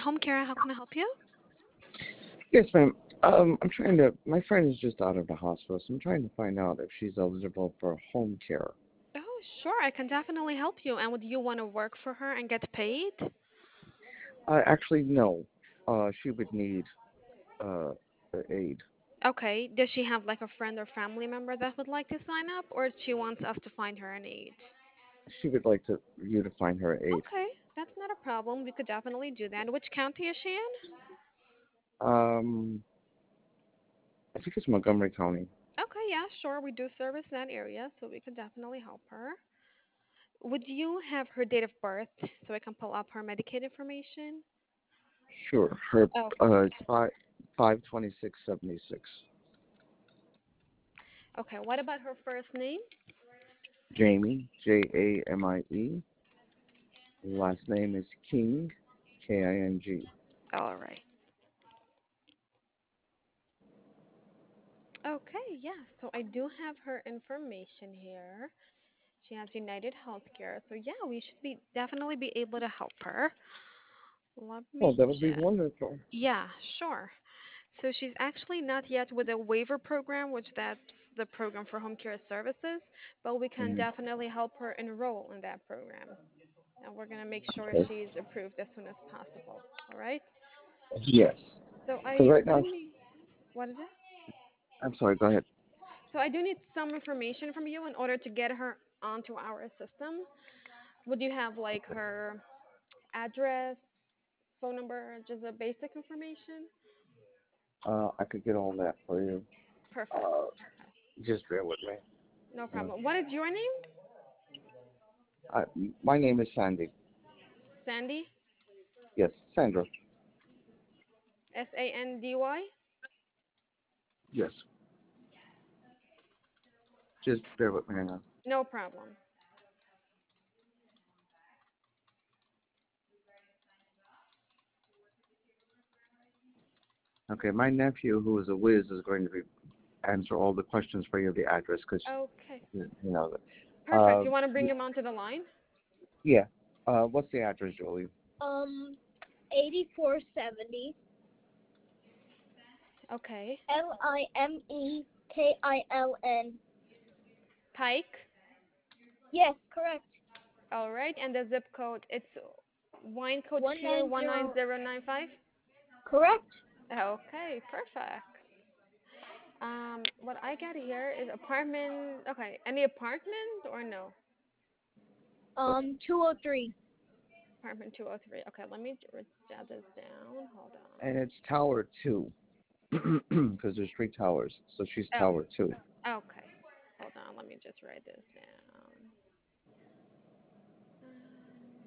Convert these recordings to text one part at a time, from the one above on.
Home care, how can I help you? Yes, ma'am. My friend is just out of the hospital, so I'm trying to find out if she's eligible for home care. Oh, sure, I can definitely help you. And would you want to work for her and get paid? Actually, no. She would need uh, aid. Okay, does she have like a friend or family member that would like to sign up, or she wants us to find her an aide? She would like you to find her aid. Okay, that's not a problem. We could definitely do that. Which county is she in? Um, I think it's Montgomery County. Okay, yeah, sure. We do service that area, so we could definitely help her. Would you have her date of birth so I can pull up her Medicaid information? Sure. Her Oh, it's 5/26/76. okay. What about her first name? Jamie, Jamie. Last name is King, King. All right. Okay, yeah. So I do have her information here. She has United Healthcare. So yeah, we should be definitely be able to help her. Let Oh, me that would be check. wonderful. Yeah, sure. So she's actually not yet with a waiver program, which that's the program for home care services, but we can Mhm. definitely help her enroll in that program. And we're going to make sure Okay. she's approved as soon as possible. All right? Yes. So Because I right do now, need, what is it? I'm sorry. Go ahead. So I do need some information from you in order to get her onto our system. Would you have like her address, phone number, just a basic information? I could get all that for you. Perfect. Uh, just bear with me. No Uh, problem. What is your name? I, my name is Sandy. Sandy? Yes, Sandra. Sandy? Yes. Just bear with me. Hang on. No problem. Okay, my nephew, who is a whiz, is going to be answer all the questions for you, the address, because Okay. you know. Perfect. You want to bring him onto the line? Yeah. What's the address, Jolie? Um, 8470 Okay. Limekiln. Pike. Yes, correct. All right. And the zip code, it's wine code 2 190. 19095. Correct. Okay, perfect. What I got here is apartment. Okay, any apartment or no? 203. Apartment 203. Okay, let me jot this down. Hold And on. it's Tower 2, because there's three towers, so she's Tower 2. Okay. Hold on. Let me just write this down. Um,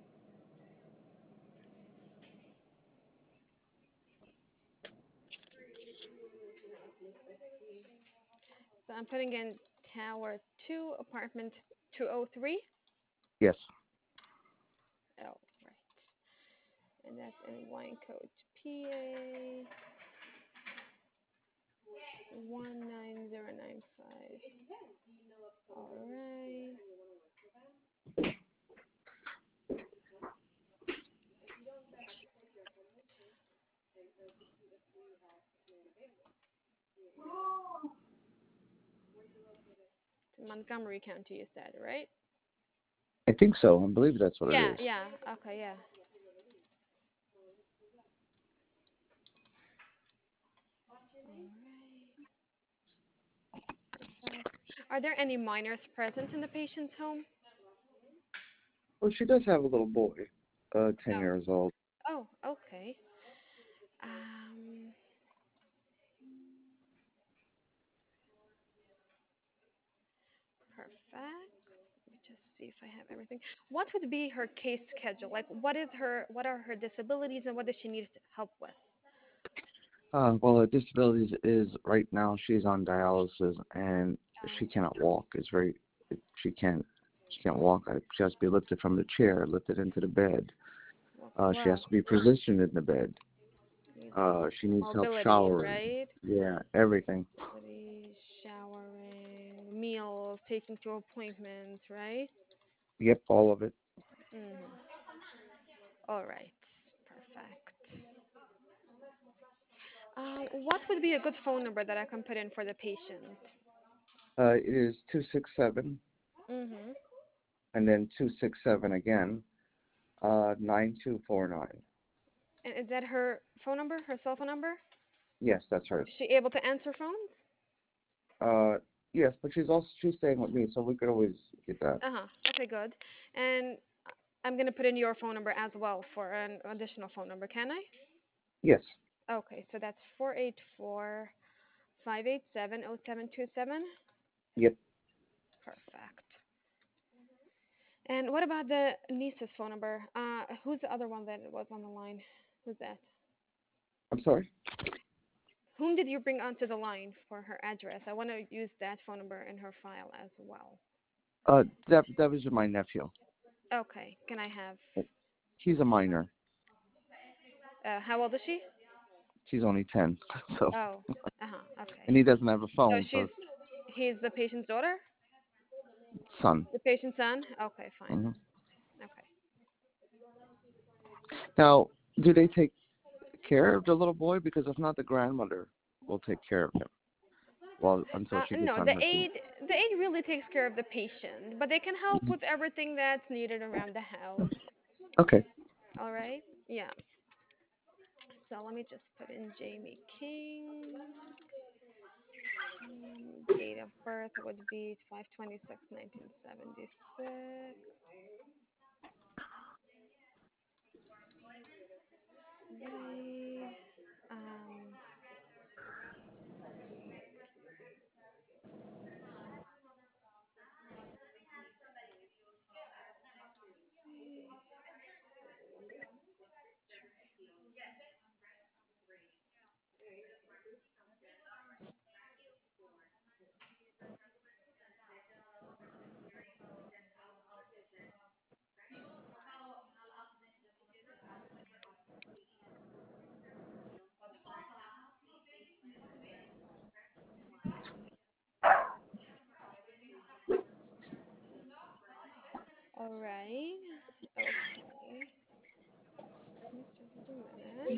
so I'm putting in Tower 2, apartment 203. Yes. Oh, right. And that's in wine code PA 19095. All right. Montgomery County, you said, right? I think so. I believe that's what it Yeah, is. yeah. Okay, yeah. Perfect. Are there any minors present in the patient's home? Well, she does have a little boy, 10 Oh, years old. okay. Um, Perfect. Let me just see if I have everything. What would be her case schedule? Like, what are her disabilities and what does she need help with? Well, her disabilities is right now she's on dialysis and she cannot walk. She can't walk. She has to be lifted from the chair, lifted into the bed. She has Wow. to be positioned in the bed. Needs She needs help mobility, showering. right? Yeah, everything. Mobility, showering, meals, taking to appointments, right? Yep, all of it. Mm. All right. Perfect. What would be a good phone number that I can put in for the patient? It is 267 Mm-hmm. and then 267 again, 9249. And is that her phone number, her cell phone number? Yes, that's hers. Is she able to answer phones? Uh, yes, but she's staying with me, so we could always get that. Uh-huh. Okay, good. And I'm gonna put in your phone number as well for an additional phone number, can I? Yes. Okay, so that's 484-587-0727. Yep. Perfect. And what about the niece's phone number? Who's the other one that was on the line? Who's that? I'm sorry. Whom did you bring onto the line for her address? I want to use that phone number in her file as well. That was my nephew. Okay, can I have? He's a minor. How old is she? She's only 10, so Oh, okay. and he doesn't have a So phone, so he's the patient's daughter? son. The patient's son? Okay, fine. Hmm. Okay. Now, do they take care of the little boy? Because if not, the grandmother will take care of him. Well, until she gets No, on her feet. the aide really takes care of the patient, but they can help Hmm. with everything that's needed around the house. Okay. All right? Yeah. So let me just put in Jamie King. Date of birth would be 5/26/1976. Right. Um, all right. Okay. Just a minute.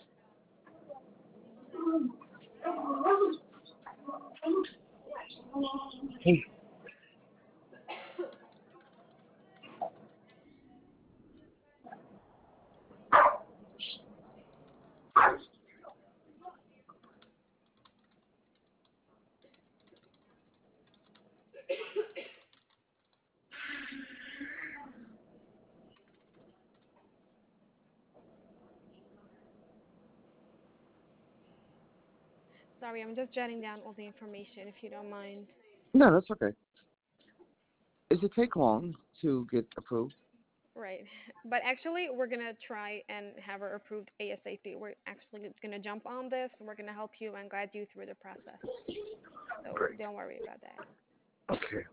Sorry, I'm just jotting down all the information if you don't mind. No, that's okay. Does it take long to get approved? Right. But actually, we're going to try and have her approved ASAP. We're actually going to jump on this. We're going to help you and guide you through the process. So Great. don't worry about that. Okay.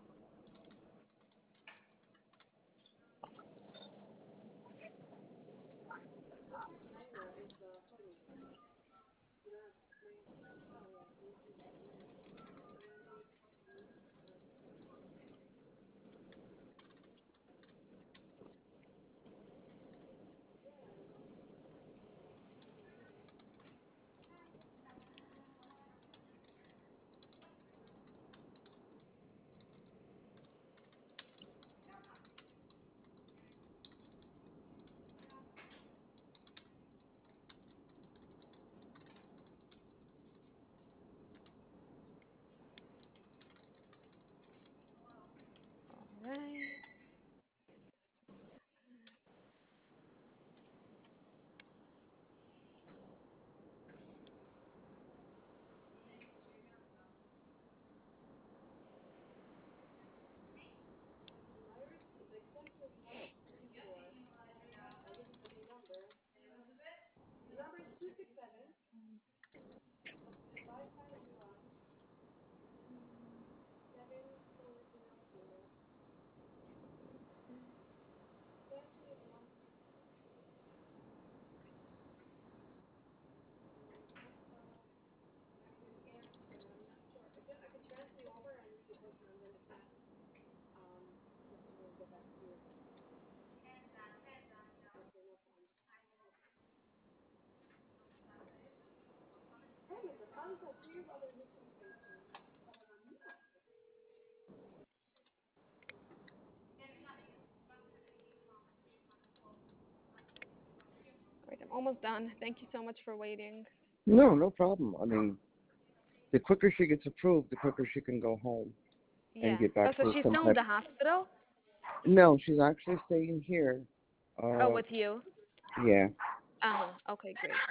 Great, I'm almost done. Thank you so much for waiting. No, no problem. I mean, the quicker she gets approved, the quicker she can go home and Yeah. get Oh, back so to she's some still in type. the hospital? No, she's actually staying here. Oh, Uh, with you? yeah. Uh-huh. Okay, great.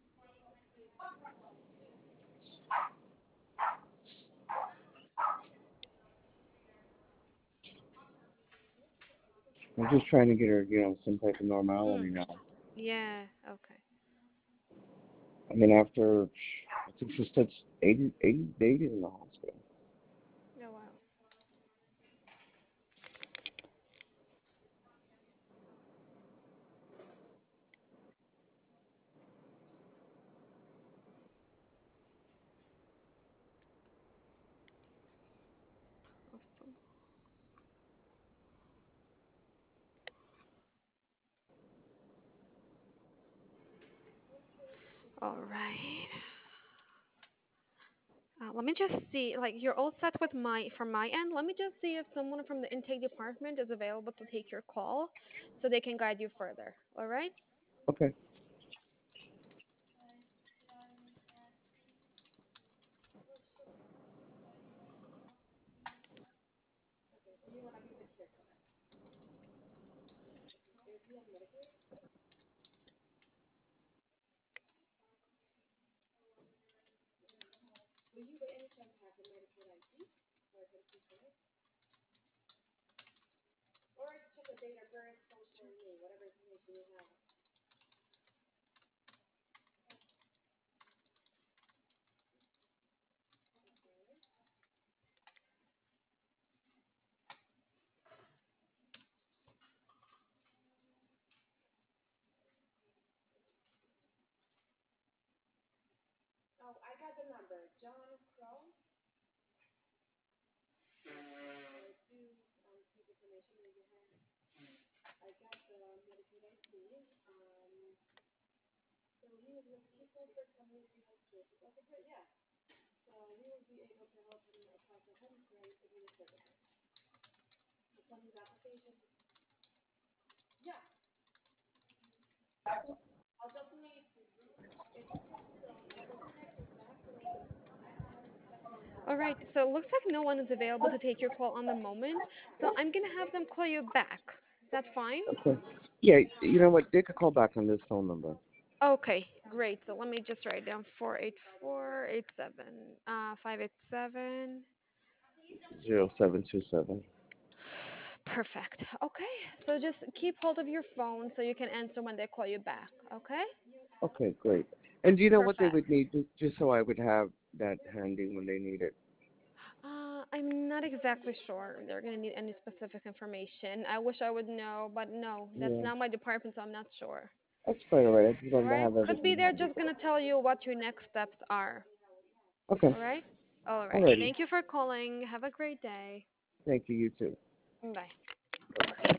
I'm just trying to get her, some type of Mm. normality now. Yeah, okay. I mean, after I think she said 80 days in the hospital. Oh, wow. Awesome. All right. Let me just see. Like you're all set with my from my end. Let me just see if someone from the intake department is available to take your call, so they can guide you further. All right. Okay. All right. So it looks like no one is available to take your call on the moment. So I'm gonna have them call you back. Is that fine? Okay. Yeah, you know what? They could call back on this phone number. Okay, great. So let me just write down 48487 587. 0727. Perfect. Okay. So just keep hold of your phone so you can answer when they call you back. Okay? Okay, great. And do you know what they Perfect. would need, just so I would have that handy when they need it? I'm not exactly sure they're gonna need any specific information. I wish I would know, but no, that's Yeah, not my department, so I'm not sure. that's quite all right. I just All wanted to right? have Could be everything they're handy. just gonna tell you what your next steps are. Okay, All right? All all right. righty. Thank you for calling. Have a great day. Thank you. You too. Bye. Bye bye.